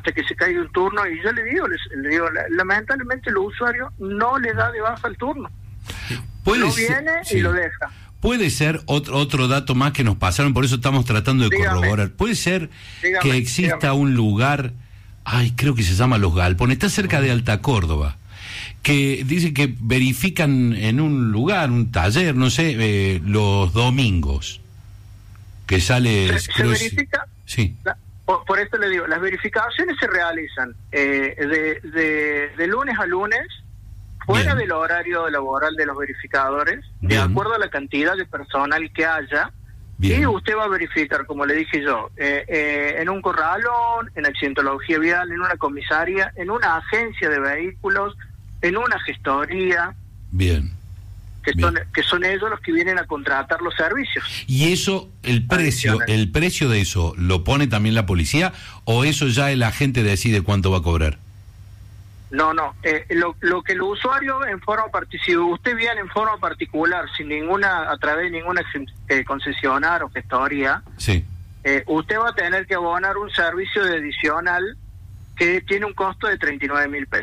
hasta que se caiga un turno, y yo le digo, lamentablemente los usuarios no le da de baja el turno. No viene y lo deja. Puede ser otro dato más que nos pasaron, por eso estamos tratando de corroborar. Puede ser que exista un lugar, creo que se llama Los Galpones, está cerca de Alta Córdoba, que dice que verifican en un lugar, un taller, no sé, los domingos, que sale... ¿Se verifica? Sí. Por esto le digo, las verificaciones se realizan de lunes a lunes, fuera del horario laboral de los verificadores, de acuerdo a la cantidad de personal que haya, y usted va a verificar, como le dije yo, en un corralón, en accidentología vial, en una comisaria, en una agencia de vehículos, en una gestoría. Que son ellos los que vienen a contratar los servicios. ¿Y eso, el precio de eso, lo pone también la policía, o eso ya el agente decide cuánto va a cobrar? No, lo que el usuario en forma si usted viene en forma particular, a través de ninguna concesionaria o gestoría, usted va a tener que abonar un servicio de adicional que tiene un costo de 39.000 pesos.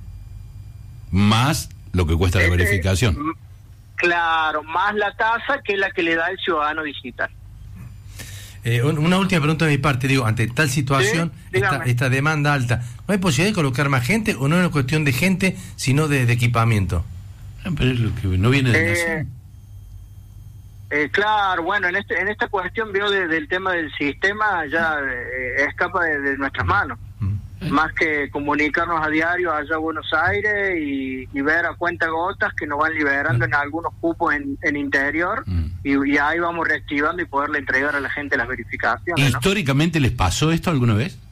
Más lo que cuesta la verificación. Claro, más la tasa que es la que le da el ciudadano digital. Una última pregunta de mi parte, digo, ante tal situación, esta demanda alta, ¿no hay posibilidad de colocar más gente o no es una cuestión de gente, sino de equipamiento? Pero es lo que no viene de claro, bueno, en esta cuestión veo del tema del sistema ya escapa de nuestras manos. Más que comunicarnos a diario allá a Buenos Aires y ver a cuentagotas que nos van liberando en algunos cupos en interior, y ahí vamos reactivando y poderle entregar a la gente las verificaciones. ¿Históricamente les pasó esto alguna vez?